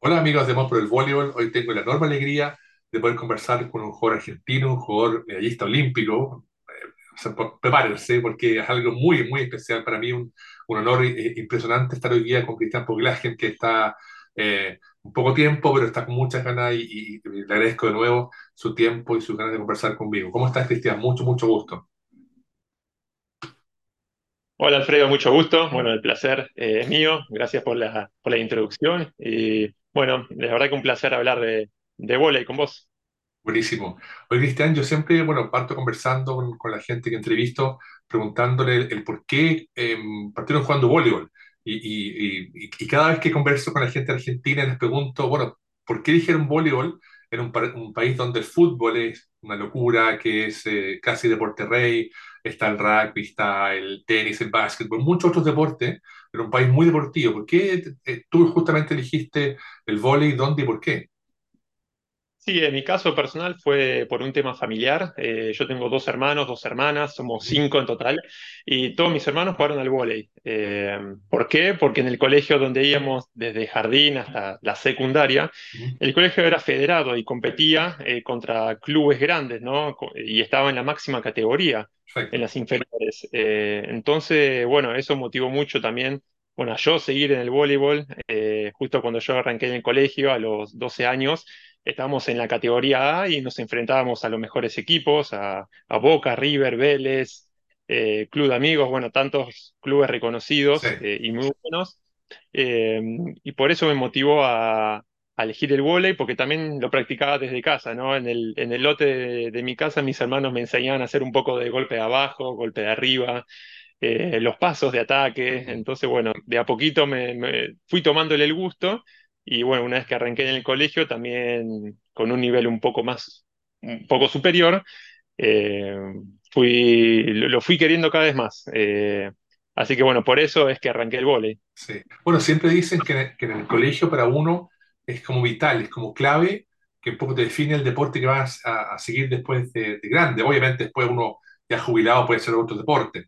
Hola amigos de Mod por el Voleibol, hoy tengo la enorme alegría de poder conversar con un jugador argentino, un jugador medallista olímpico. O sea, prepárense porque es algo muy, muy especial para mí, un honor impresionante estar hoy día con Cristian Poglagen, que está un poco tiempo, pero está con muchas ganas y le agradezco de nuevo su tiempo y sus ganas de conversar conmigo. ¿Cómo estás, Cristian? Mucho, mucho gusto. Hola Alfredo, mucho gusto. Bueno, el placer es mío. Gracias por la introducción. Y bueno, la verdad que un placer hablar de vóley con vos. Buenísimo. Oye, Cristian, yo siempre, bueno, parto conversando con la gente que entrevisto, preguntándole el por qué partieron jugando voleibol. Y cada vez que converso con la gente argentina les pregunto, bueno, ¿por qué eligieron voleibol en un país donde el fútbol es una locura, que es casi deporte rey? Está el rugby, está el tenis, el básquetbol, muchos otros deportes, pero un país muy deportivo. ¿Por qué tú justamente eligiste el voleibol? ¿Dónde y por qué? Sí, en mi caso personal fue por un tema familiar. Yo tengo dos hermanos, dos hermanas, somos Ujú, cinco en total, y todos mis hermanos jugaron al vóley. ¿Por qué? Porque en el colegio donde íbamos desde jardín hasta la secundaria, ujú. el colegio era federado y competía contra clubes grandes, ¿no? Y estaba en la máxima categoría, en Perfecto. las inferiores. Entonces, bueno, eso motivó mucho también, bueno, a yo seguir en el voleibol. Justo cuando yo arranqué en el colegio a los 12 años. Estábamos en la categoría A y nos enfrentábamos a los mejores equipos, a Boca, River, Vélez, Club de Amigos, bueno, tantos clubes Sí. reconocidos y muy buenos. Eh, y por eso me motivó a elegir el vóley, porque también lo practicaba desde casa, ¿no? En el lote de mi casa, mis hermanos me enseñaban a hacer un poco de golpe de abajo, golpe de arriba, los pasos de ataque. Ujú. Entonces, bueno, de a poquito me fui tomándole el gusto y bueno, una vez que arranqué en el colegio, también con un nivel un poco superior, eh, lo fui queriendo cada vez más. Así que bueno, por eso es que arranqué el vóley. Sí. Bueno, siempre dicen que en el colegio para uno es como vital, es como clave, que un poco te define el deporte que vas a seguir después de grande. Obviamente después uno ya jubilado puede hacer otro deporte,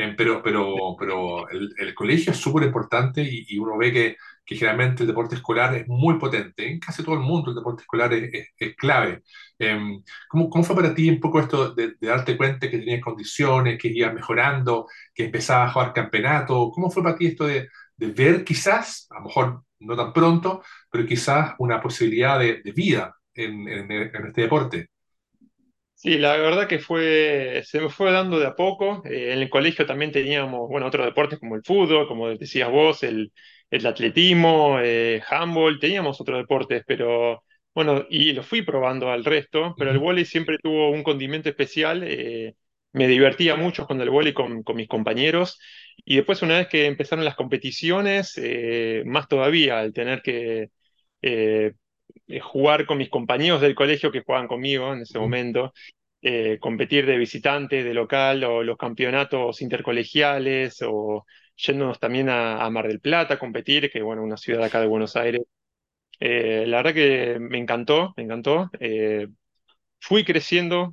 pero el colegio es súper importante y uno ve que generalmente el deporte escolar es muy potente. En casi todo el mundo el deporte escolar es clave. ¿Cómo fue para ti un poco esto de darte cuenta que tenías condiciones, que ibas mejorando, que empezabas a jugar campeonato? ¿Cómo fue para ti esto de ver quizás, a lo mejor no tan pronto, pero quizás una posibilidad de vida en este deporte? Sí, la verdad que se me fue dando de a poco. En el colegio también teníamos, bueno, otros deportes como el fútbol, como decías vos, el atletismo, handball, teníamos otros deportes, pero bueno, y lo fui probando al resto, pero el Ujú. vóley siempre tuvo un condimento especial. Me divertía mucho con el vóley con mis compañeros, y después una vez que empezaron las competiciones, más todavía, al tener que eh, jugar con mis compañeros del colegio que jugaban conmigo en ese Ujú. momento, competir de visitante, de local, o los campeonatos intercolegiales, o yéndonos también a Mar del Plata a competir, que bueno, una ciudad acá de Buenos Aires. La verdad que me encantó, me encantó. Fui creciendo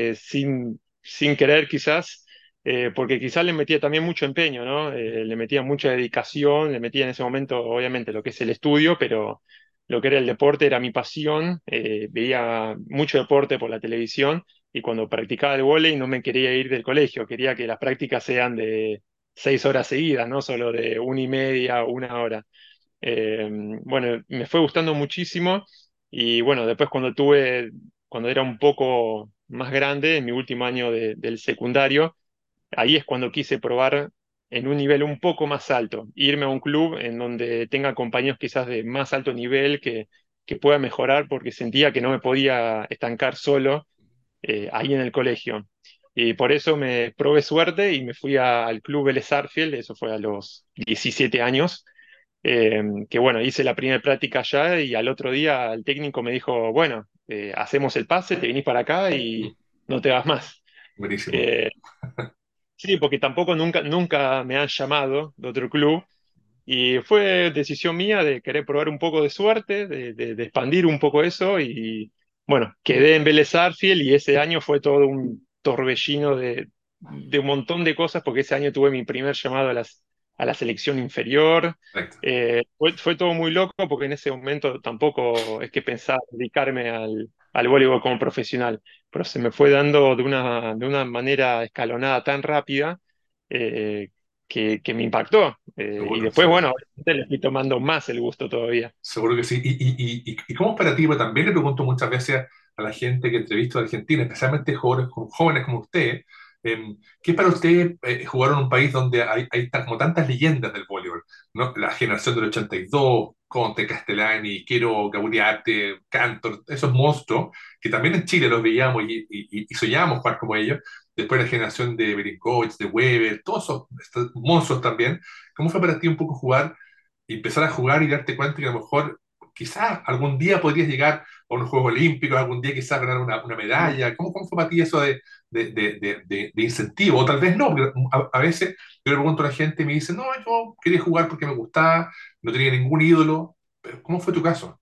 sin querer quizás, porque quizás le metía también mucho empeño, ¿no? Le metía mucha dedicación, le metía en ese momento, obviamente, lo que es el estudio, pero lo que era el deporte era mi pasión. Veía mucho deporte por la televisión y cuando practicaba el vóley no me quería ir del colegio, quería que las prácticas sean de 6 horas seguidas, no solo de 1 y media o 1 hora. Eh, bueno, me fue gustando muchísimo y bueno, después cuando era un poco más grande, en mi último año del secundario, ahí es cuando quise probar en un nivel un poco más alto, irme a un club en donde tenga compañeros quizás de más alto nivel que pueda mejorar porque sentía que no me podía estancar solo ahí en el colegio. Y por eso me probé suerte y me fui al club Vélez Sarsfield, eso fue a los 17 años. Que bueno, hice la primera práctica allá y al otro día el técnico me dijo, bueno, hacemos el pase, te venís para acá y no te vas más. Buenísimo. Eh, sí, porque tampoco nunca me han llamado de otro club y fue decisión mía de querer probar un poco de suerte, de expandir un poco eso y bueno, quedé en Vélez Sarsfield y ese año fue todo un torbellino de un montón de cosas porque ese año tuve mi primer llamado a la selección inferior. Correcto. Fue todo muy loco porque en ese momento tampoco es que pensaba dedicarme al voleibol como profesional, pero se me fue dando de una manera escalonada tan rápida eh, que me impactó. Y Seguro, después, bueno, seguro. obviamente le fui tomando más el gusto todavía. Seguro que sí. ¿Y cómo es para ti? Porque también le pregunto muchas veces a la gente que entrevisto de Argentina, especialmente jóvenes como usted, ¿qué es para usted jugar en un país donde hay como tantas leyendas del voleibol? ¿No? La generación del 82, Conte, Castellani, Quero, Gauriarte, Cantor, esos monstruos, que también en Chile los veíamos y soñábamos jugar como ellos. Después la generación de Belinkovic, de Weber, todos esos estos monstruos también. ¿Cómo fue para ti un poco jugar y empezar a jugar y darte cuenta que a lo mejor quizás algún día podrías llegar a unos Juegos Olímpicos, algún día quizás ganar una medalla? ¿Cómo fue para ti eso de incentivo? O tal vez no, porque a veces yo le pregunto a la gente y me dice, no, yo quería jugar porque me gustaba, no tenía ningún ídolo. Pero ¿cómo fue tu caso?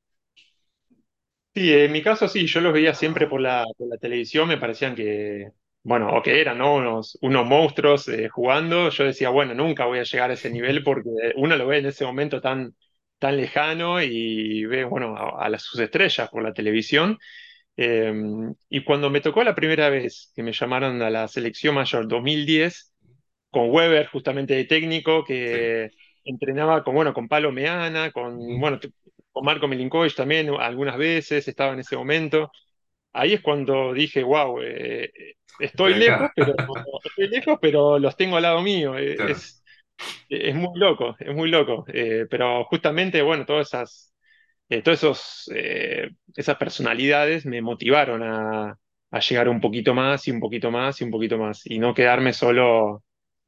Sí, en mi caso sí, yo los veía siempre por la televisión, me parecían que, bueno, o que eran, ¿no? Unos monstruos jugando. Yo decía, bueno, nunca voy a llegar a ese nivel porque uno lo ve en ese momento tan lejano y ve, bueno, sus estrellas por la televisión. Eh, y cuando me tocó la primera vez que me llamaron a la selección mayor 2010, con Weber justamente de técnico, Sí. que entrenaba con, bueno, con Palo Meana, Ujú. bueno, con Marco Milinkovic también algunas veces, estaba en ese momento. Ahí es cuando dije, wow, Estoy acá. estoy lejos, pero los tengo al lado mío. Claro. Es muy loco, es muy loco. Pero justamente, bueno, todos esas personalidades me motivaron a llegar un poquito más y un poquito más y un poquito más, y no quedarme solo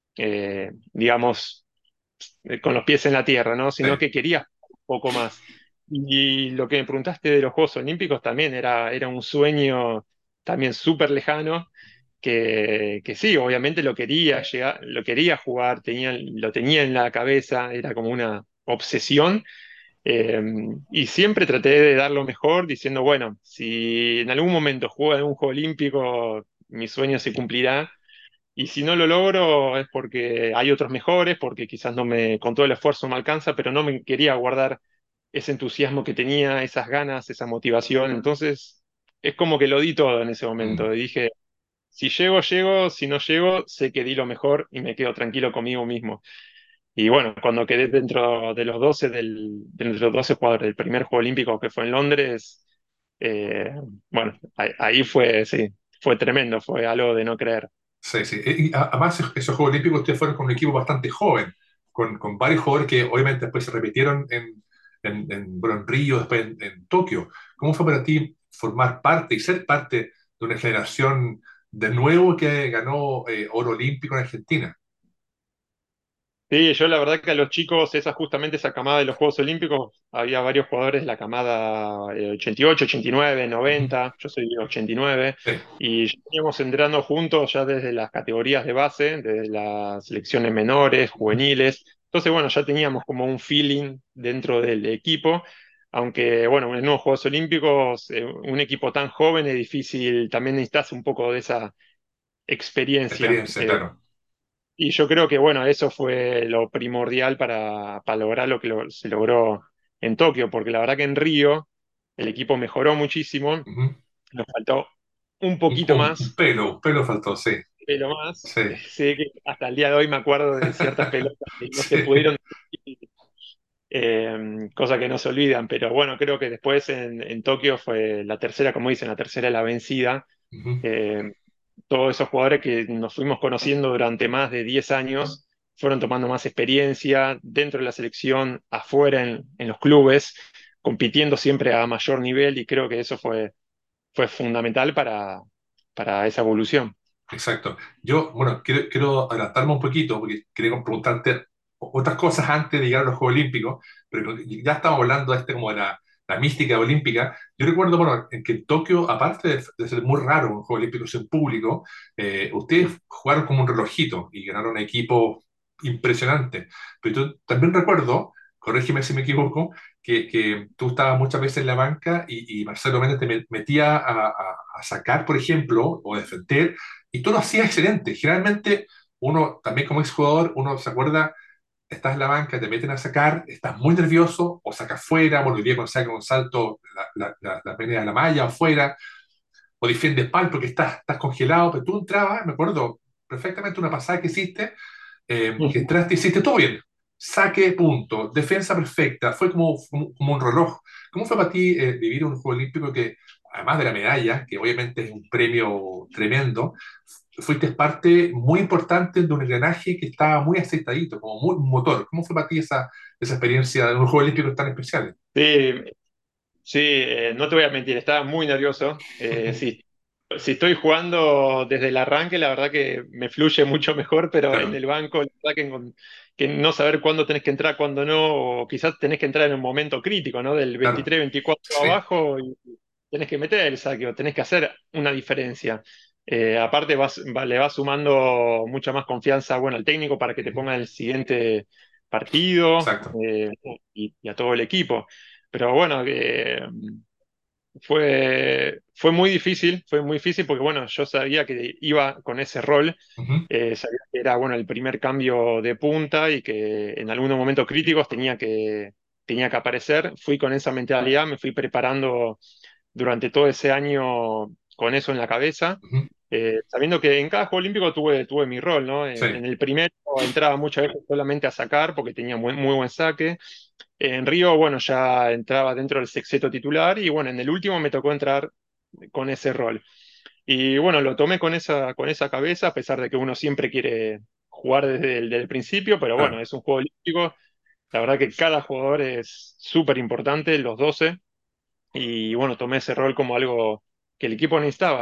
digamos, con los pies en la tierra, ¿no? Sí. Sino que quería un poco más. Y lo que me preguntaste de los Juegos Olímpicos también era un sueño también súper lejano, que sí, obviamente lo quería llegar, lo quería jugar, lo tenía en la cabeza, era como una obsesión. eh, y siempre traté de dar lo mejor, diciendo, bueno, si en algún momento juego en un Juego Olímpico, mi sueño se cumplirá. Y si no lo logro es porque hay otros mejores, porque quizás con todo el esfuerzo me alcanza, pero no me quería guardar ese entusiasmo que tenía, esas ganas, esa motivación. Entonces, es como que lo di todo en ese Mm. momento. Y dije, si llego, llego, si no llego, sé que di lo mejor y me quedo tranquilo conmigo mismo. Y bueno, cuando quedé dentro de los 12 de los 12 jugadores del primer Juego Olímpico que fue en Londres, eh, bueno, ahí fue, sí, fue tremendo, fue algo de no creer. Sí, sí. Además, esos Juegos Olímpicos ustedes fueron con un equipo bastante joven, con varios jugadores que obviamente después se repitieron bueno, en Río, después en Tokio. ¿Cómo fue para ti formar parte y ser parte de una generación de nuevo que ganó oro olímpico en Argentina? Sí, yo la verdad que a los chicos, justamente esa camada de los Juegos Olímpicos, había varios jugadores de la camada 88, 89, Ujú. 90, yo soy de 89, Sí. y ya veníamos entrando juntos ya desde las categorías de base, desde las selecciones menores, Ujú. juveniles. Entonces, bueno, ya teníamos como un feeling dentro del equipo, aunque, bueno, en los Juegos Olímpicos, un equipo tan joven es difícil, también necesitas un poco de esa experiencia. Experiencia, claro. Y yo creo que, bueno, eso fue lo primordial para lograr lo que se logró en Tokio, porque la verdad que en Río el equipo mejoró muchísimo, Ujú. nos faltó un Un, poquito un- un más, pelo, un pelo faltó, sí. pero más. Sí. Sé que hasta el día de hoy me acuerdo de ciertas pelotas que no se Sí. pudieron, cosa que no se olvidan, pero bueno, creo que después en Tokio fue la tercera, como dicen, la tercera la vencida. Ujú. Eh, Todos esos jugadores que nos fuimos conociendo durante más de 10 años fueron tomando más experiencia dentro de la selección, afuera en los clubes, compitiendo siempre a mayor nivel, y creo que eso fue fundamental para esa evolución. Exacto. Yo, bueno, quiero adelantarme un poquito porque quería preguntarte otras cosas antes de llegar a los Juegos Olímpicos, pero ya estamos hablando de como de la mística olímpica. Yo recuerdo, bueno, en que en Tokio, aparte de ser muy raro un Juego Olímpico en público, ustedes jugaron como un relojito y ganaron equipos impresionantes. Pero yo también recuerdo, corrígeme si me equivoco, que tú estabas muchas veces en la banca y Marcelo Méndez te metía a sacar, por ejemplo, o defender y tú lo hacías excelente. Generalmente, uno también como exjugador, uno se acuerda, estás en la banca, te meten a sacar, estás muy nervioso, o sacas fuera, bueno, hoy día cuando saca un salto, la pelea de la malla afuera, o defiendes pal porque estás congelado, pero tú entrabas, me acuerdo perfectamente una pasada que hiciste, que Ujú. entraste y hiciste todo bien. Saque, punto, defensa perfecta, fue como un reloj. ¿Cómo fue para ti vivir un Juego Olímpico que, además de la medalla, que obviamente es un premio tremendo, fuiste parte muy importante de un engranaje que estaba muy aceitadito, como muy un motor? ¿Cómo fue para ti esa experiencia de un Juego Olímpico tan especial? Sí, sí, no te voy a mentir, estaba muy nervioso. Sí, si estoy jugando desde el arranque, la verdad que me fluye mucho mejor, pero en Claro, el banco, la verdad que no saber cuándo tenés que entrar, cuándo no, o quizás tenés que entrar en un momento crítico, ¿no? Del claro, 23-24 sí. abajo y tenés que meter el saque o tenés que hacer una diferencia. Aparte, le vas sumando mucha más confianza, bueno, al técnico para que te Ujú. ponga en el siguiente partido Exacto. y a todo el equipo. Pero bueno, fue muy difícil porque, bueno, yo sabía que iba con ese rol, Ujú. sabía que era, bueno, el primer cambio de punta y que en algunos momentos críticos tenía que aparecer. Fui con esa mentalidad, me fui preparando durante todo ese año con eso en la cabeza, Ujú. sabiendo que en cada Juego Olímpico tuve mi rol, ¿no? Sí. En el primero entraba muchas veces solamente a sacar porque tenía muy buen saque. En Río, bueno, ya entraba dentro del sexteto titular y bueno, en el último me tocó entrar con ese rol. Y bueno, lo tomé con esa cabeza, a pesar de que uno siempre quiere jugar desde el principio, pero bueno, Claro. es un juego olímpico. La verdad que cada jugador es súper importante, los 12 y bueno, tomé ese rol como algo que el equipo necesitaba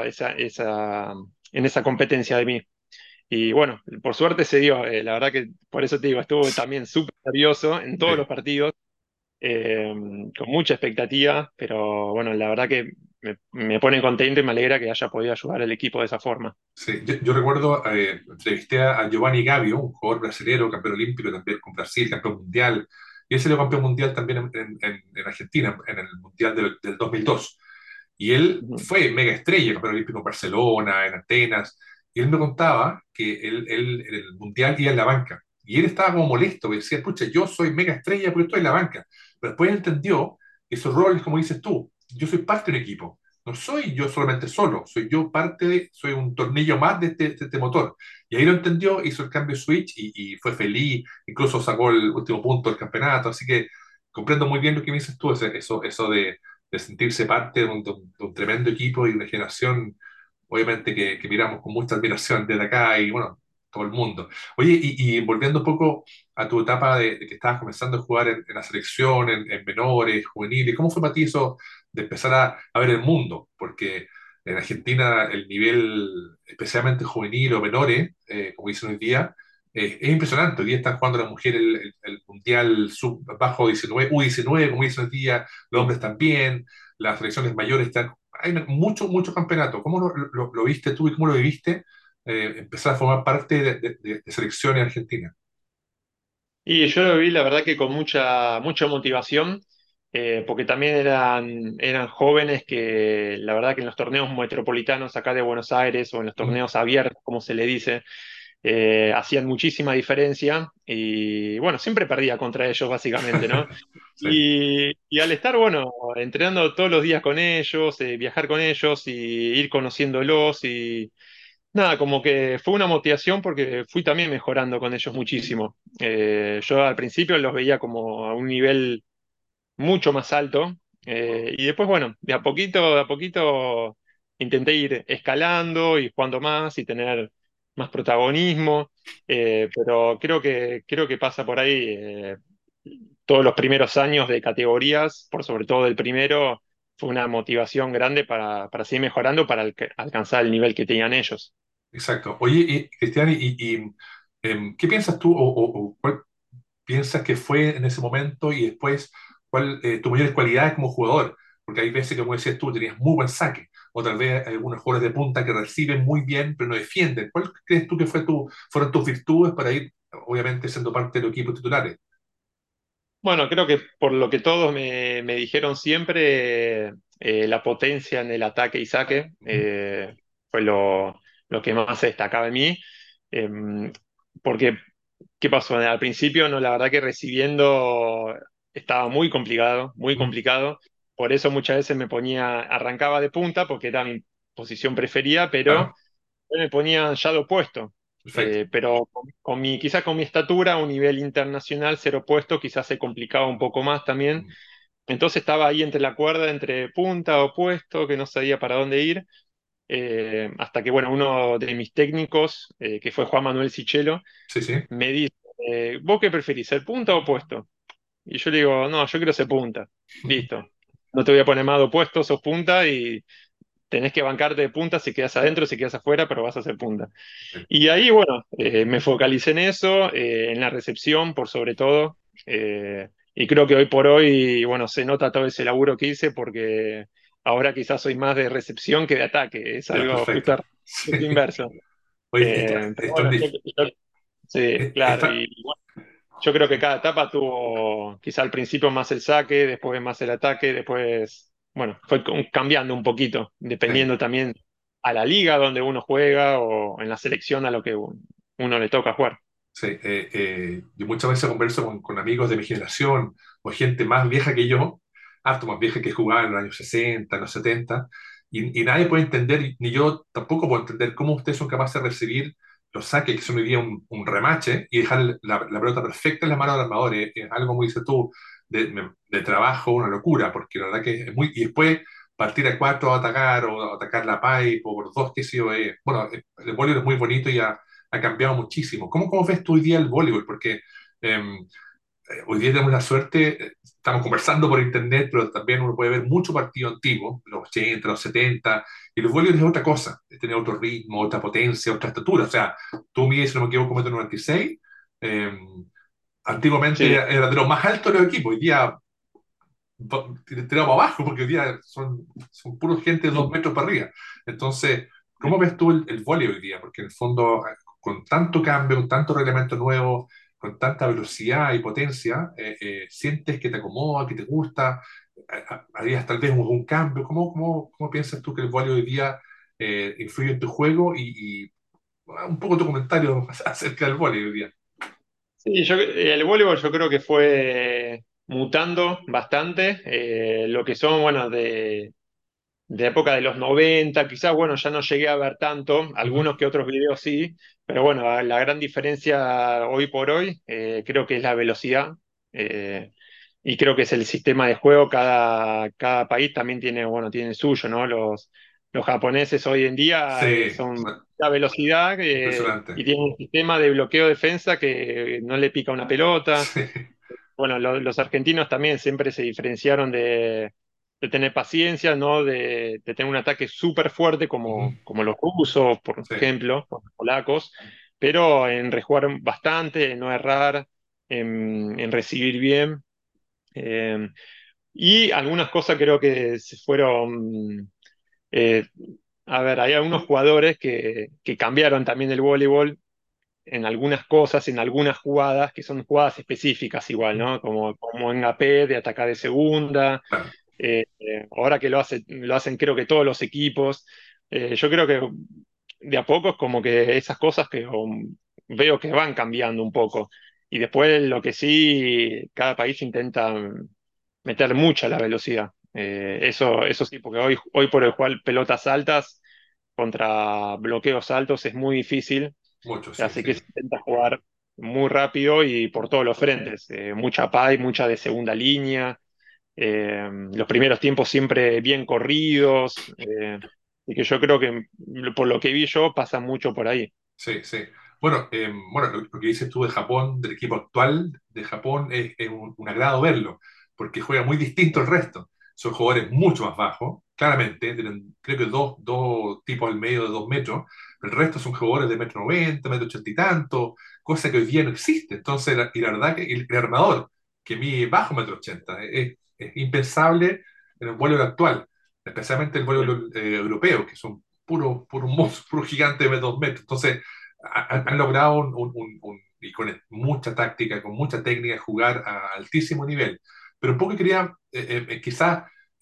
en esa competencia de mí. Y bueno, por suerte se dio, la verdad que por eso te digo, estuve también súper nervioso en todos los Sí. partidos, eh, con mucha expectativa, pero bueno, la verdad que me pone contento y me alegra que haya podido ayudar al equipo de esa forma. Sí, yo recuerdo, entrevisté a Giovanni Gavio, un jugador brasileño, campeón olímpico también con Brasil, campeón mundial, y él salió campeón mundial también en Argentina, en el Mundial del 2002. Y él Ujú. fue mega estrella, campeón olímpico en Barcelona, en Atenas, y él me contaba que él en el Mundial iba en la banca, y él estaba como molesto, porque decía, pucha, yo soy mega estrella porque estoy en la banca, pero después entendió que su rol es como dices tú, yo soy parte de un equipo, no soy yo solamente solo, soy yo parte soy un tornillo más de este motor. Y ahí lo entendió, hizo el cambio switch y fue feliz, incluso sacó el último punto del campeonato. Así que comprendo muy bien lo que me dices tú, eso de sentirse parte de un tremendo equipo y una generación, obviamente, que miramos con mucha admiración desde acá y bueno, todo el mundo. Oye, y volviendo un poco a tu etapa de que estabas comenzando a jugar en la selección, en menores, juveniles, ¿cómo fue para ti eso de empezar a ver el mundo? Porque en Argentina el nivel, especialmente juvenil o menores, como dicen hoy día, es impresionante. Hoy día están jugando las mujeres el Mundial sub bajo 19, U19, como dicen hoy día, los Sí. hombres también, las selecciones mayores están... Hay mucho campeonato. ¿Cómo lo viste tú y cómo lo viviste empezar a formar parte de selecciones argentinas? Y yo lo vi, la verdad que con mucha motivación, porque también eran jóvenes que, la verdad que en los torneos metropolitanos acá de Buenos Aires o en los Mm. torneos abiertos, como se le dice, hacían muchísima diferencia y bueno, siempre perdía contra ellos básicamente, ¿no? Sí, Y al estar, bueno, entrenando todos los días con ellos, viajar con ellos y ir conociéndolos y nada, como que fue una motivación porque fui también mejorando con ellos muchísimo. Yo al principio los veía como a un nivel mucho más alto. Y después, bueno, de a poquito intenté ir escalando y jugando más y tener más protagonismo. Pero creo que pasa por ahí. Todos los primeros años de categorías, por sobre todo el primero, fue una motivación grande para seguir mejorando, para alcanzar el nivel que tenían ellos. exacto. Oye, Cristian, ¿qué piensas tú o cuál piensas que fue en ese momento y después cuál tu mayor cualidad como jugador? Porque hay veces que, como decías tú, tenías muy buen saque, o tal vez hay algunos jugadores de punta que reciben muy bien, pero no defienden. ¿Cuál crees tú que fueron tus virtudes para ir, obviamente, siendo parte del equipo titulares? Bueno, creo que por lo que todos me dijeron siempre, la potencia en el ataque y saque fue lo que más se destacaba en mí. Eh, porque ¿Qué pasó? Al principio, no, la verdad que recibiendo estaba muy complicado, muy Mm, complicado. Por eso muchas veces me ponía, arrancaba de punta porque era mi posición preferida, pero claro, me ponía shadow opuesto. perfecto. Pero quizás con mi estatura, a un nivel internacional, ser opuesto, quizás se complicaba un poco más también. Mm, Entonces estaba ahí entre la cuerda, entre punta, opuesto, que no sabía para dónde ir. Hasta que, bueno, uno de mis técnicos, que fue Juan Manuel Sichelo, sí, sí. me dice, ¿vos qué preferís, ser punta o opuesto? Y yo le digo, no, yo quiero ser punta. Listo. No te voy a poner más de opuesto, sos punta y tenés que bancarte de punta si quedas adentro, si quedas afuera, pero vas a ser punta. Y ahí, bueno, me focalicé en eso, en la recepción por sobre todo. Y creo que hoy por hoy, bueno, se nota todo ese laburo que hice porque ahora quizás soy más de recepción que de ataque. Es Ya, algo perfecto. justo, justo Sí. inverso. Oye, Pero bueno, sí, claro. esta, Y bueno, yo creo que cada etapa tuvo, quizá al principio más el saque, después más el ataque, después, bueno, fue cambiando un poquito, sí. dependiendo también a la liga donde uno juega o en la selección a lo que uno le toca jugar. Sí, yo muchas veces converso con amigos de mi generación o gente más vieja que yo, harto más vieja que jugaba en los años 60, en los 70, y nadie puede entender, ni yo tampoco puedo entender cómo ustedes son capaces de recibir los saques, que son hoy día un remache, y dejar la pelota perfecta en las manos del armador. Es algo, como dices tú, de trabajo, una locura, porque la verdad que es muy... Y después partir a cuatro a atacar o atacar la pipe o por dos, qué sé yo. Bueno, el voleibol es muy bonito y ha cambiado muchísimo. ¿Cómo ves tú hoy día el voleibol? Porque hoy día tenemos la suerte, estamos conversando por internet, pero también uno puede ver mucho partido antiguo, los 80, los 70, y el voleibol es otra cosa, tiene otro ritmo, otra potencia, otra estatura. O sea, tú mides, si no me equivoco, 1,96 m. Antiguamente Sí, era de los más altos de los equipos, hoy día tirado para abajo, porque hoy día son puros gente de 2 metros para arriba. Entonces, ¿cómo ves tú el vóley hoy día? Porque en el fondo, con tanto cambio, con tanto reglamento nuevo, con tanta velocidad y potencia, ¿sientes que te acomoda, que te gusta? ¿Harías tal vez un cambio? ¿Cómo piensas tú que el vóley hoy día influye en tu juego? Un poco tu comentario acerca del vóley hoy día. sí, el voleibol yo creo que fue mutando bastante. Lo que son, bueno, de época de los 90 quizás, bueno, ya no llegué a ver tanto, Ujú. algunos que otros videos sí, pero bueno, la gran diferencia hoy por hoy creo que es la velocidad y creo que es el sistema de juego, cada país también tiene, bueno, tiene el suyo, ¿no? Los japoneses hoy en día Sí, son la velocidad impresionante. y tienen un sistema de bloqueo-defensa que no le pica una pelota. Sí. Bueno, los argentinos también siempre se diferenciaron de tener paciencia, ¿no? De tener un ataque súper fuerte Ujú. como los rusos, por Sí. ejemplo, o los polacos, pero en rejugar bastante, en no errar, en recibir bien. eh, y algunas cosas creo que se fueron... eh, a ver, hay algunos jugadores que cambiaron también el voleibol en algunas cosas, en algunas jugadas, que son jugadas específicas igual, ¿no? Como Mbappé de atacar de segunda, Claro. ahora que lo hacen creo que todos los equipos. Yo creo que de a poco es como que esas cosas que veo que van cambiando un poco. Y después lo que sí, cada país intenta meter mucha la velocidad. Eso sí, porque hoy por el cual pelotas altas contra bloqueos altos es muy difícil, Mucho, sí, así que sí. se intenta jugar muy rápido y por todos los frentes. Mucha PAI, mucha de segunda línea, los primeros tiempos siempre bien corridos, y que yo creo que por lo que vi yo pasa mucho por ahí. Sí, sí. Bueno, lo que dices tú de Japón, del equipo actual de Japón, es un agrado verlo, porque juega muy distinto al resto. Son jugadores mucho más bajos, claramente, tienen creo que dos tipos al medio de 2 metros, el resto son jugadores de 1,90 m, 1,80 y tanto, cosa que hoy día no existe. Entonces, y la verdad que el armador, que mide bajo 1,80 m, es impensable en el vuelo actual, especialmente el Sí, vuelo europeo, que son puro monstruo, puro gigante de 2 metros. Entonces, han logrado y con mucha táctica, con mucha técnica, jugar a altísimo nivel. Pero un poco quería, quizás,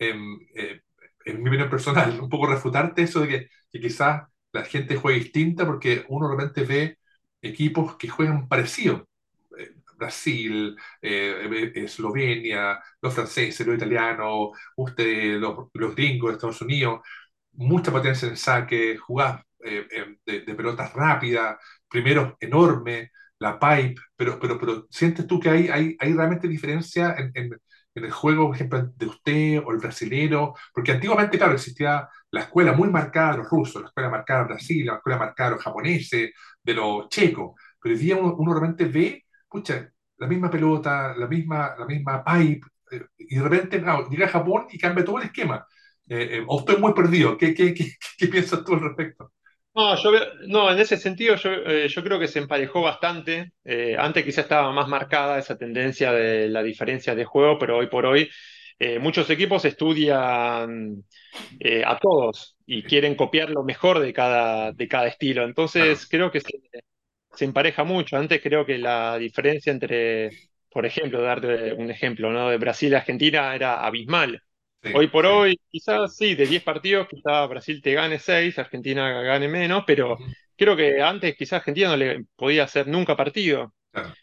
en mi opinión personal, un poco refutarte eso de que quizás la gente juega distinta, porque uno realmente ve equipos que juegan parecido. Brasil, Eslovenia, los franceses, los italianos, los gringos de Estados Unidos, mucha potencia en el saque, jugadas de pelotas rápidas, primeros enormes, la pipe, pero ¿sientes tú que hay realmente diferencia en el juego, por ejemplo, de usted o el brasilero? Porque antiguamente, claro, existía la escuela muy marcada de los rusos, la escuela marcada de Brasil, la escuela marcada de los japoneses, de los checos, pero hoy día uno realmente ve, pucha, la misma pelota, la misma pipe, y de repente, claro, llega a Japón y cambia todo el esquema. O estoy muy perdido. ¿Qué piensas tú al respecto? No, no, en ese sentido yo creo que se emparejó bastante. Antes quizás estaba más marcada esa tendencia de la diferencia de juego, pero hoy por hoy muchos equipos estudian a todos y quieren copiar lo mejor de cada estilo. Claro, Entonces creo que se empareja mucho. Antes creo que la diferencia entre, por ejemplo, darte un ejemplo, ¿no? De Brasil a Argentina era abismal. sí, Hoy por sí. hoy, quizás sí, de 10 partidos, quizás Brasil te gane 6, Argentina gane menos, pero Ujú, creo que antes quizás Argentina no le podía hacer nunca partido. claro,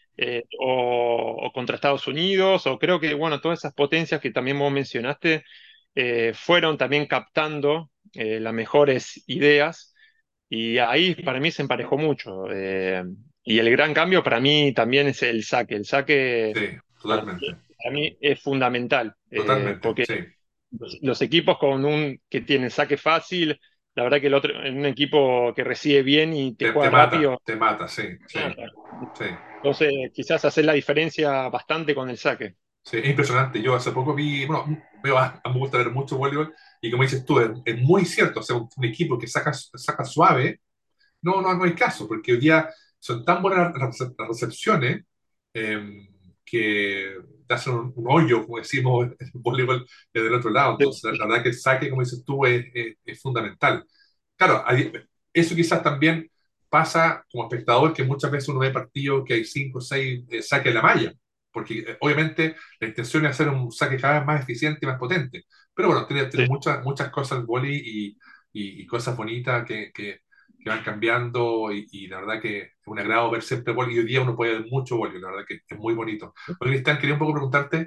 O contra Estados Unidos, o creo que, bueno, todas esas potencias que también vos mencionaste fueron también captando las mejores ideas y ahí para mí se emparejó mucho. Y el gran cambio para mí también es el saque. El saque sí, totalmente, para mí es fundamental, totalmente, porque sí. los equipos que tienen saque fácil, la verdad que el otro, en un equipo que recibe bien y te juega rápido, Te mata, sí, sí, mata. sí. Entonces quizás hacer la diferencia bastante con el saque. Sí, es impresionante. Yo hace poco vi, bueno, me gusta ver mucho voleibol y como dices tú, es muy cierto. O sea, un equipo que saca suave, no hay caso, porque hoy día son tan buenas las recepciones eh, que te hacen un hoyo, como decimos en el voleibol, desde el otro lado. Entonces, la verdad que el saque, como dices tú, es fundamental. Claro, eso quizás también pasa como espectador, que muchas veces uno ve partidos que hay 5 o 6 saques de la malla, porque obviamente la intención es hacer un saque cada vez más eficiente y más potente. Pero bueno, tiene Sí, muchas cosas el vóley y cosas bonitas que van cambiando y la verdad que es un agrado ver siempre vóley y hoy día uno puede ver mucho vóley, la verdad que es muy bonito. Oye, Cristian, quería un poco preguntarte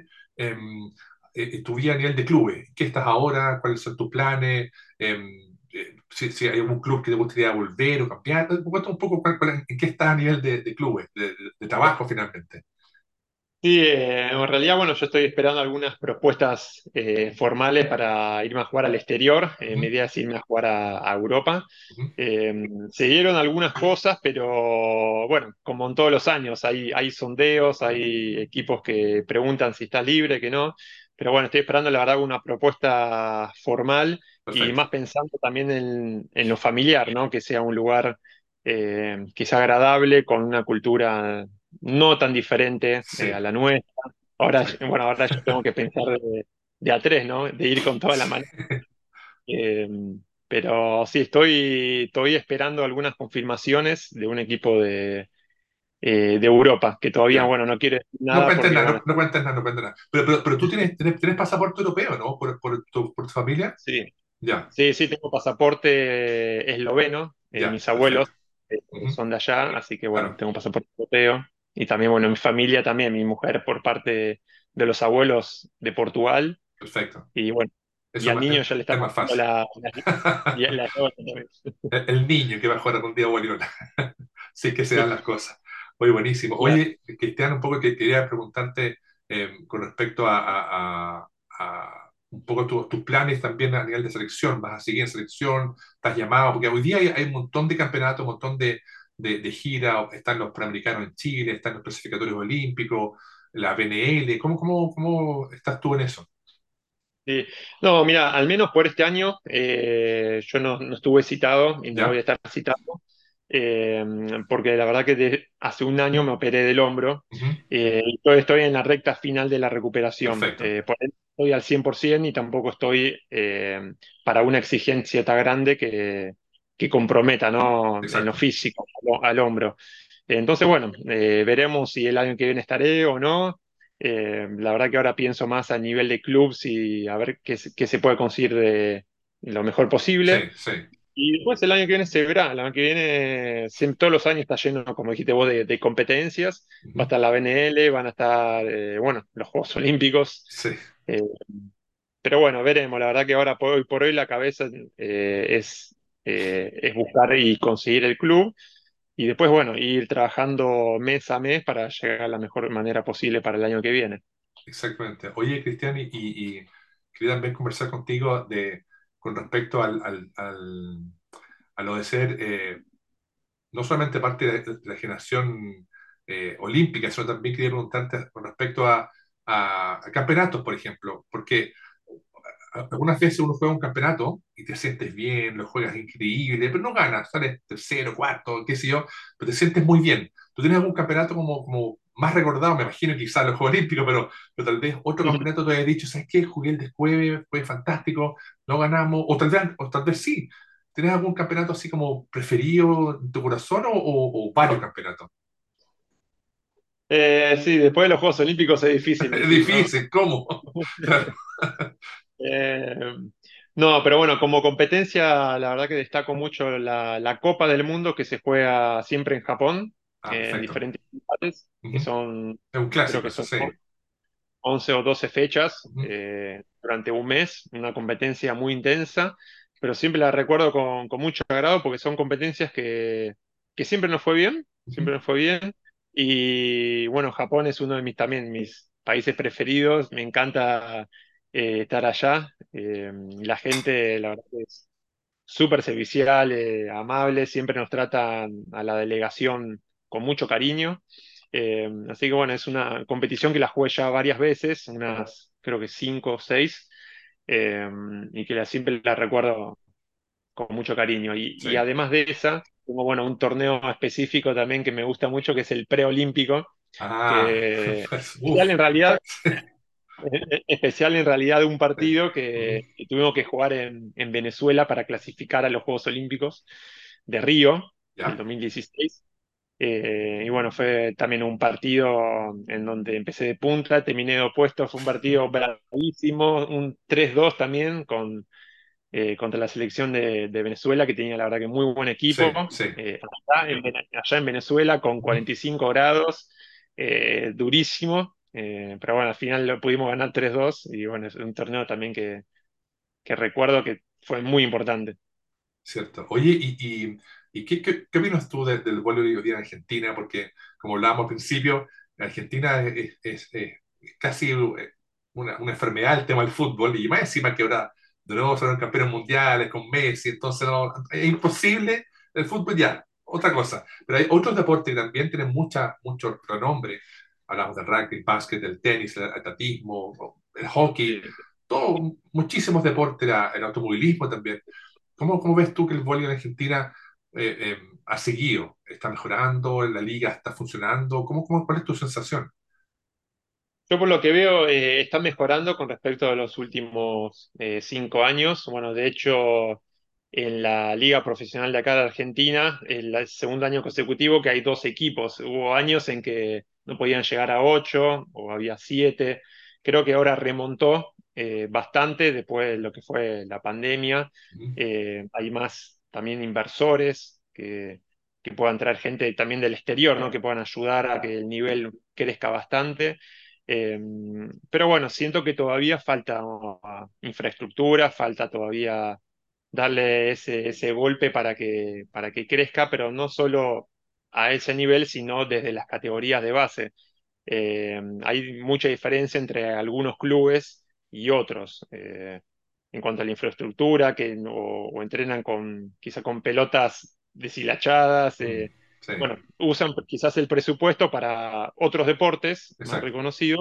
tu vida a nivel de clubes, ¿qué estás ahora? ¿Cuáles son tus planes? Si hay algún club que te gustaría volver o cambiar, cuéntame un poco en qué estás a nivel de clubes, de trabajo finalmente. sí, en realidad, bueno, yo estoy esperando algunas propuestas formales para irme a jugar al exterior. Mi Ujú, idea es irme a jugar a Europa. ujú, Eh, Se dieron algunas cosas, pero bueno, como en todos los años, hay sondeos, hay equipos que preguntan si estás libre, que no. Pero bueno, estoy esperando, la verdad, una propuesta formal y más perfecto. pensando también en lo familiar, ¿no? Que sea un lugar que sea agradable, con una cultura no tan diferente Sí, a la nuestra. Ahora, exacto. bueno, ahora yo tengo que pensar de a tres, ¿no? De ir con toda la mano. Eh, pero sí, estoy esperando algunas confirmaciones de un equipo de Europa, que todavía, Ya. bueno, no quiero decir No nada cuentes porque, nada, bueno, no cuentes nada, no cuentes nada. Pero tú tienes pasaporte europeo, ¿no? ¿Por tu familia? sí, Ya, sí, tengo pasaporte esloveno. ya, Mis abuelos perfecto. Ujú, son de allá, así que, bueno, claro, tengo pasaporte europeo. Y también, bueno, mi familia también, mi mujer por parte de los abuelos de Portugal. perfecto. Y bueno, y Eso al niño ya le es estamos más haciendo fácil. la llave también. El niño que va a jugar algún día a voleibol. Sí que se dan las cosas. Oye, buenísimo. Claro. Oye, Cristian, un poco que quería preguntarte con respecto a un poco tus planes también a nivel de selección. ¿Vas a seguir en selección? ¿Estás llamado? Porque hoy día hay un montón de campeonatos, un montón de giras. Están los Panamericanos en Chile, están los clasificatorios olímpicos, la BNL. ¿Cómo estás tú en eso? Sí. No, mira, al menos por este año yo no estuve citado y no voy a ¿Ya? estar citado, eh, porque la verdad que hace un año me operé del hombro Ujú, y todavía estoy en la recta final de la recuperación. perfecto. Por ahí no estoy al 100% y tampoco estoy para una exigencia tan grande que comprometa, ¿no? En lo Exacto. físico al hombro. Entonces, bueno, veremos si el año que viene estaré o no. La verdad que ahora pienso más a nivel de clubs y a ver qué se puede conseguir de lo mejor Sí, posible. sí. Y después el año que viene se verá, el año que viene, todos los años está lleno, como dijiste vos, de competencias. Va a Ujú. estar la BNL, van a estar, bueno, los Juegos Olímpicos. Sí, eh, pero bueno, veremos. La verdad que ahora, por hoy por hoy, la cabeza es buscar y conseguir el club. Y después, bueno, ir trabajando mes a mes para llegar a la mejor manera posible para el año que viene. exactamente. Oye, Cristian, y quería también conversar contigo con respecto a lo de ser no solamente parte de la generación olímpica, sino también quería preguntarte con respecto a campeonatos, por ejemplo, porque algunas veces uno juega un campeonato y te sientes bien, lo juegas increíble, pero no ganas, sales tercero, cuarto, qué sé yo, pero te sientes muy bien. ¿Tú tienes algún campeonato como más recordado? Me imagino quizás los Juegos Olímpicos, pero tal vez otro campeonato te haya dicho, ¿sabes qué? Jugué el descueve, fue fantástico, no ganamos, o tal vez sí. ¿Tienes algún campeonato así como preferido en tu corazón o varios campeonatos? Sí, después de los Juegos Olímpicos es difícil Es elegir, ¿no? difícil, ¿cómo? Claro. Eh, no, pero bueno, como competencia, la verdad que destaco mucho la Copa del Mundo que se juega siempre en Japón, Ah, en perfecto. diferentes ciudades, que Ujú. son, Es un creo clásico, que eso son sí. 11 o 12 fechas Ujú. durante un mes, una competencia muy intensa, pero siempre la recuerdo con mucho agrado porque son competencias que Ujú. siempre nos fue bien. Y bueno, Japón es uno de también mis países preferidos, me encanta estar allá. La gente, la verdad que es súper servicial, amable, siempre nos tratan a la delegación con mucho cariño. Así que bueno, es una competición que la jugué ya varias veces, unas creo que cinco o seis, eh, y que siempre la recuerdo con mucho cariño. Y Sí. además de esa, tengo bueno, un torneo específico también que me gusta mucho, que es el preolímpico, Ah, que pues, especial uf. en realidad especial en realidad de un Sí. partido Ujú. que tuvimos que jugar en Venezuela para clasificar a los Juegos Olímpicos de Río del Ya. 2016. Y bueno, fue también un partido en donde empecé de punta, terminé de opuesto, fue un partido bravísimo, un 3-2 también contra la selección de Venezuela, que tenía la verdad que muy buen Sí, equipo, sí. allá en Venezuela con Ujú. 45 grados, durísimo, pero bueno, al final lo pudimos ganar 3-2 y bueno, es un torneo también que recuerdo que fue muy importante. Cierto. Oye, ¿y qué opinas tú del voleibol hoy día en Argentina? Porque, como hablábamos al principio, Argentina es casi una enfermedad el tema del fútbol, y más encima que ahora de nuevo son campeones mundiales con Messi, entonces es imposible el fútbol ya, otra cosa. Pero hay otros deportes que también tienen mucho renombre. Hablamos del rugby, el básquet, el tenis, el atletismo, el hockey, Sí. todo, muchísimos deportes, el automovilismo también. ¿Cómo ves tú que el voleibol en Argentina ha seguido? ¿Está mejorando? ¿La liga está funcionando? ¿Cuál es tu sensación? Yo por lo que veo está mejorando con respecto a los últimos 5 años. Bueno, de hecho, en la liga profesional de acá de Argentina, el segundo año consecutivo que hay dos equipos. Hubo años en que no podían llegar a 8 o había 7. Creo que ahora remontó bastante después de lo que fue la pandemia. Ujú. Hay más también inversores que puedan traer gente también del exterior, ¿no? Que puedan ayudar a que el nivel crezca bastante. Eh, pero bueno, siento que todavía falta infraestructura, falta todavía darle ese golpe para que crezca, pero no solo a ese nivel, sino desde las categorías de base. Hay mucha diferencia entre algunos clubes y otros. En cuanto a la infraestructura, o entrenan quizá con pelotas deshilachadas, Mm, sí, bueno, usan quizás el presupuesto para otros deportes más exacto, reconocidos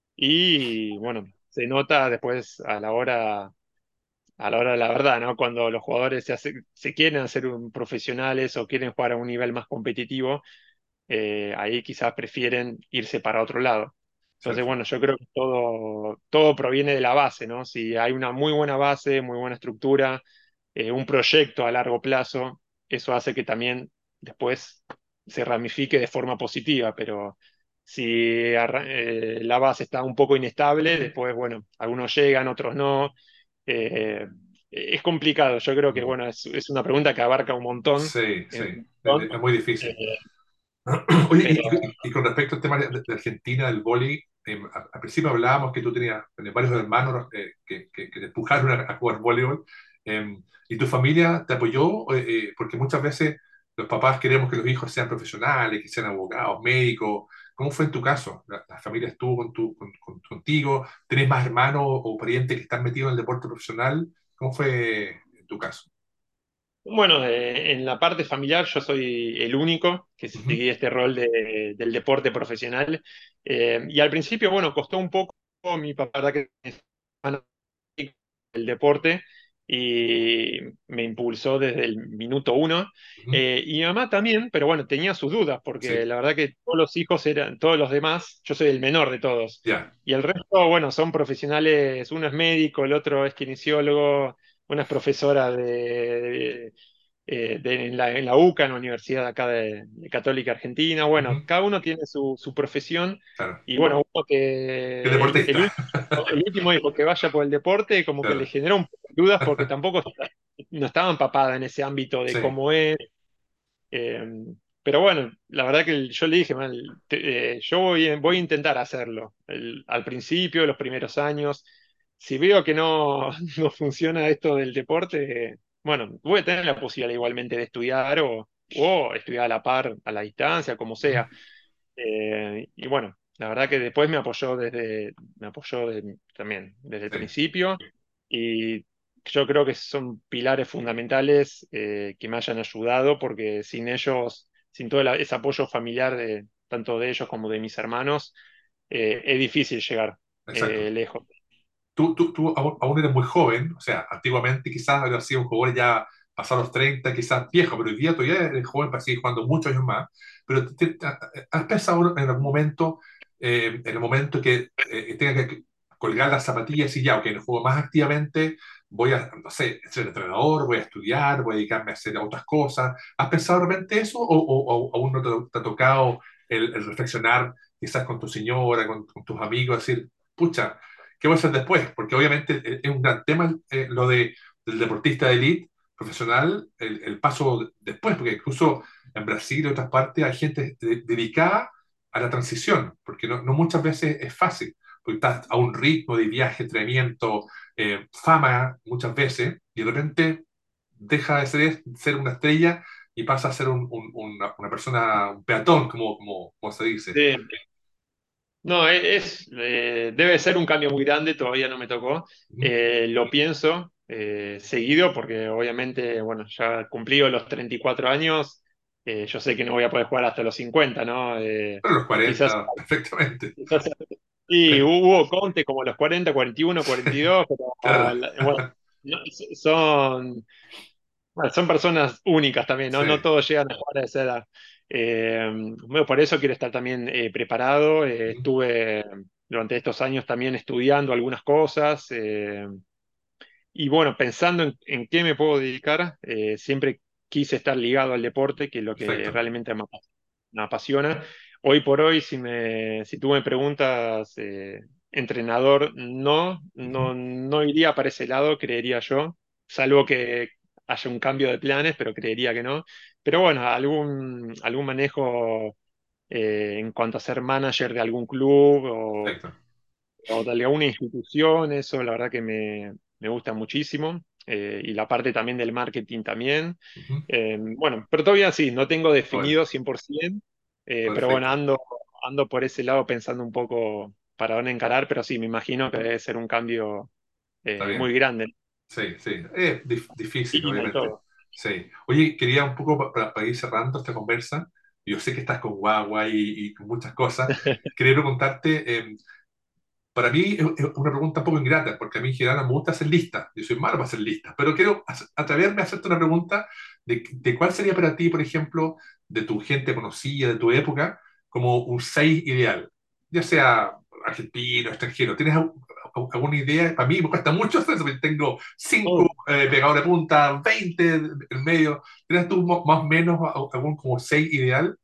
y bueno, se nota después a la hora de la verdad, ¿no? Cuando los jugadores se quieren hacer profesionales o quieren jugar a un nivel más competitivo, ahí quizás prefieren irse para otro lado. Entonces, cierto. bueno, yo creo que todo proviene de la base, ¿no? Si hay una muy buena base, muy buena estructura, un proyecto a largo plazo, eso hace que también después se ramifique de forma positiva, pero si la base está un poco inestable, después, bueno, algunos llegan, otros no. es complicado. Yo creo que, Mm. bueno, es una pregunta que abarca un montón. Sí, sí, Un montón. es muy difícil. Eh, Oye, pero y con respecto al tema de Argentina, del vóley, al principio hablábamos que tú tenías varios hermanos que te empujaron a jugar voleibol, y tu familia te apoyó, porque muchas veces los papás queremos que los hijos sean profesionales, que sean abogados, médicos. ¿Cómo fue en tu caso? ¿La familia estuvo contigo? ¿Tenés más hermanos o parientes que están metidos en el deporte profesional? ¿Cómo fue en tu caso? bueno, en la parte familiar yo soy el único que Ujú, seguí este rol del deporte profesional. Y al principio, bueno, costó un poco. Mi papá, la verdad que es fanático del deporte y me impulsó desde el minuto uno. ujú. Y mi mamá también, pero bueno, tenía sus dudas porque Sí, la verdad que todos los hijos eran, todos los demás, yo soy el menor de todos. ya. Y el resto, bueno, son profesionales, uno es médico, el otro es kinesiólogo, una es profesora en la UCA, en la Universidad acá de Católica Argentina. Bueno, Ujú, cada uno tiene su profesión claro. y bueno, uno ¿Qué que deportista? el último dijo que vaya por el deporte, como que le Claro. generó un poco de dudas porque tampoco no estaba empapada en ese ámbito de Sí. cómo es. eh, pero bueno, la verdad que yo le dije, "Man, yo voy a intentar hacerlo. Al principio, los primeros años, si veo que no, no funciona esto del deporte, bueno, voy a tener la posibilidad igualmente de estudiar o estudiar a la par, a la distancia, como Ujú, sea. Y bueno, la verdad que después me apoyó también desde el sí, principio y yo creo que son pilares fundamentales que me hayan ayudado porque sin ellos, sin todo ese apoyo familiar de tanto de ellos como de mis hermanos, es difícil llegar exacto. lejos. Tú aún eres muy joven, o sea, antiguamente quizás habría sido un jugador ya pasado los 30, quizás viejo, pero hoy día todavía eres joven para seguir jugando muchos años más. Pero ¿has pensado en algún momento, en el momento que tenga que colgar las zapatillas y ya, ok, no juego más activamente, voy a, no sé, ser entrenador, voy a estudiar, voy a dedicarme a hacer otras cosas? ¿Has pensado realmente eso o aún no te ha tocado el reflexionar quizás con tu señora, con tus amigos, decir, pucha, ¿qué voy a hacer después? Porque obviamente es un gran tema lo del deportista de élite profesional, el paso después, porque incluso en Brasil y otras partes hay gente dedicada a la transición, porque no muchas veces es fácil, porque estás a un ritmo de viaje, entrenamiento, fama muchas veces, y de repente deja de ser una estrella y pasa a ser una persona, un peatón, como se dice. Sí. No, debe ser un cambio muy grande, todavía no me tocó. Ujú. Lo pienso seguido porque obviamente, bueno, ya cumplido los 34 años, yo sé que no voy a poder jugar hasta los 50, ¿no? Pero a los Quizás, 40, perfectamente. quizás sí, hubo Conte como los 40, 41, 42, pero Claro, bueno, no, son, bueno, son personas únicas también, ¿no? sí. No todos llegan a jugar a esa edad. Bueno, por eso quiero estar también preparado. Ujú. Estuve durante estos años también estudiando algunas cosas y bueno, pensando en qué me puedo dedicar, siempre quise estar ligado al deporte, que es lo que Perfecto. realmente me apasiona. Hoy por hoy, si tú me preguntas, entrenador, Ujú. no iría para ese lado, creería yo, salvo que haya un cambio de planes, pero creería que no. Pero bueno, algún manejo en cuanto a ser manager de algún club Perfecto. o de alguna institución, eso la verdad que me gusta muchísimo. Y la parte también del marketing también. Ujú. Bueno, pero todavía sí, no tengo Bueno, definido 100%, pero bueno, perfecto. ando por ese lado pensando un poco para dónde encarar, pero sí, me imagino que debe ser un cambio Está muy bien. grande. Sí, sí. Es difícil, Clima y obviamente. todo. Sí. Oye, quería un poco para ir cerrando esta conversa. Yo sé que estás con guagua y con muchas cosas. Quería preguntarte, para mí es una pregunta un poco ingrata, porque a mí en general me gusta hacer listas. Yo soy malo para hacer listas, pero quiero atreverme a hacerte una pregunta de cuál sería para ti, por ejemplo, de tu gente conocida, de tu época, como un 6 ideal, ya sea argentino, extranjero. ¿Tienes alguna idea? A mí me cuesta mucho hacer eso, porque tengo 5 Oh, pegados de punta, 20 en medio. ¿Tienes tú más o menos algún como 6 ideal?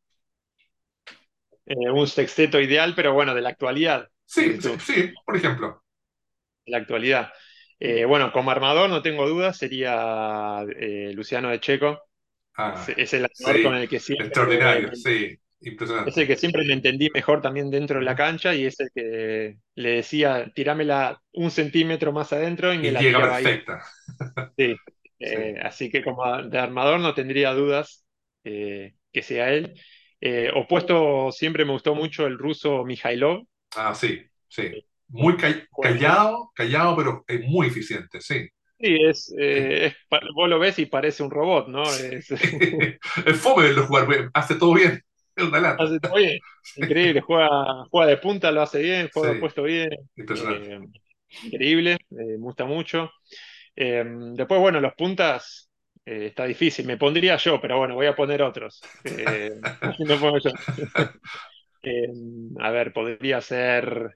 un sexteto ideal, pero bueno, de la actualidad, Sí, dices sí, tú, sí, por ejemplo. de la actualidad. Bueno, como armador no tengo dudas, sería Luciano de Checo. Ah, Es el armador con sí, el que siempre extraordinario, sí, es el impresionante. que siempre me entendí mejor también dentro de la Ujú. cancha y es el que le decía, tirámela un centímetro más adentro y me Y la llega tiraba ahí. perfecta. Sí. Sí. Así que como de armador no tendría dudas que sea él. Opuesto, siempre me gustó mucho el ruso Mijailov. Ah, sí, sí. Muy Juega muy- callado, callado, pero es muy eficiente, sí, Sí, sí. vos lo ves y parece un robot, ¿no? Es fome verlo jugar, hace todo bien, es una lata. Hace todo bien. Increíble, juega de punta, lo hace bien, Sí, juega opuesto bien. impresionante. eh, Increíble, me gusta mucho. Después, bueno, los puntas está difícil. Me pondría yo, pero bueno, voy a poner otros. No pongo yo. Eh, a ver, podría ser.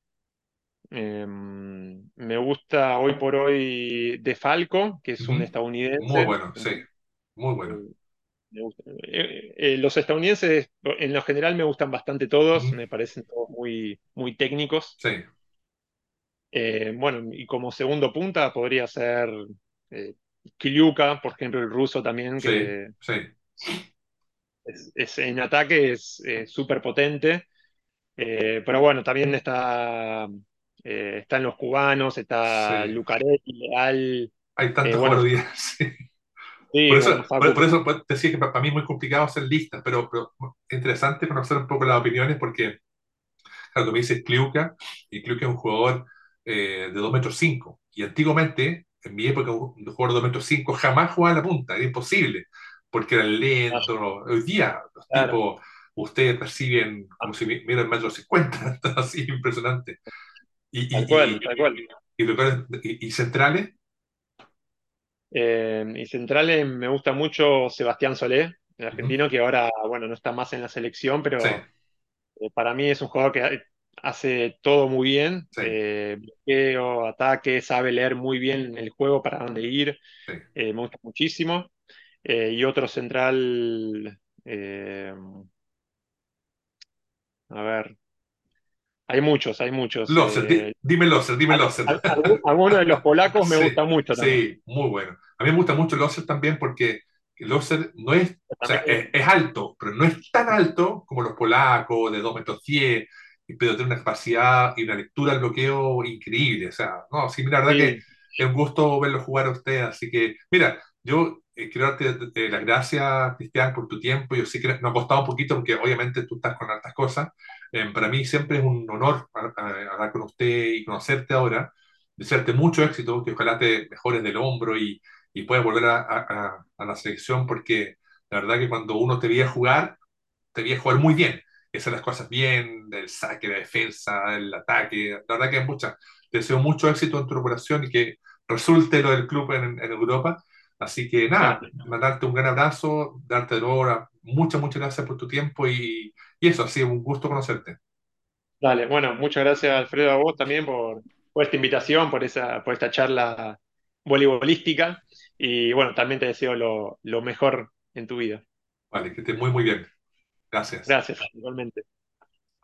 Me gusta hoy por hoy De Falco, que es un Ujú. Muy estadounidense. bueno, sí, muy bueno. Me gusta. Los estadounidenses, en lo general, me gustan bastante todos. Ujú. Me parecen todos muy técnicos. Sí, Bueno, y como segundo punta podría ser eh, Kiliuka, por ejemplo, el ruso también, sí, que sí, en ataque es súper potente. Pero bueno, también están los cubanos, está sí. Lucarelli, Leal, Hay tantos bueno, jugadores hoy día, sí. sí, bueno, Por Facu, eso pues, te decía que para mí es muy complicado hacer listas, pero es interesante conocer un poco las opiniones porque, claro, tú me dices Kliuka, y Kliuka es un jugador de 2,5 m. Y antiguamente, en mi época, un jugador de 2,5 m jamás jugaba a la punta, era imposible, porque era ah, lento. Hoy día, los claro, tipos, ustedes perciben como si miran 1,50 m, así impresionante. Y, tal y, cual, y, tal cual. y centrales, Y centrales me gusta mucho Sebastián Solé, el ujú, argentino, que ahora, bueno, no está más en la selección, sí, pero para mí es un jugador que hace todo muy bien, sí, bloqueo, ataque, sabe leer muy bien el juego para dónde ir, sí. me gusta muchísimo. Y otro central, a ver, hay muchos. Loser, dime Loser, dime Loser. Alguno de los polacos me Sí, gusta mucho también. sí, muy bueno. A mí me gusta mucho Loser también porque Loser no es, o sea, También, es alto, pero no es tan alto como los polacos de 2,10 m, pero tiene una capacidad y una lectura del bloqueo increíble. O sea, no, sí, mira, la verdad que sí, es un gusto verlo jugar a usted. Así que, mira, yo quiero darte las gracias, Cristian, por tu tiempo. Yo sé que nos ha costado un poquito porque obviamente tú estás con hartas cosas. Para mí siempre es un honor hablar con usted y conocerte ahora, desearte mucho éxito, que ojalá te mejores del hombro y puedas volver a la selección, porque la verdad que cuando uno te veía jugar muy bien, hacer las cosas bien, del saque, la defensa, el ataque, la verdad que es mucha. Te deseo mucho éxito en tu operación y que resulte lo del club en Europa. Así que nada, dale, mandarte un gran abrazo, darte de nuevo muchas, muchas gracias por tu tiempo y eso, ha sido un gusto conocerte. dale. Bueno, muchas gracias, Alfredo, a vos también por esta invitación, por esta charla voleibolística. Y bueno, también te deseo lo mejor en tu vida. Vale, que estés muy, muy bien. Gracias. Gracias, igualmente.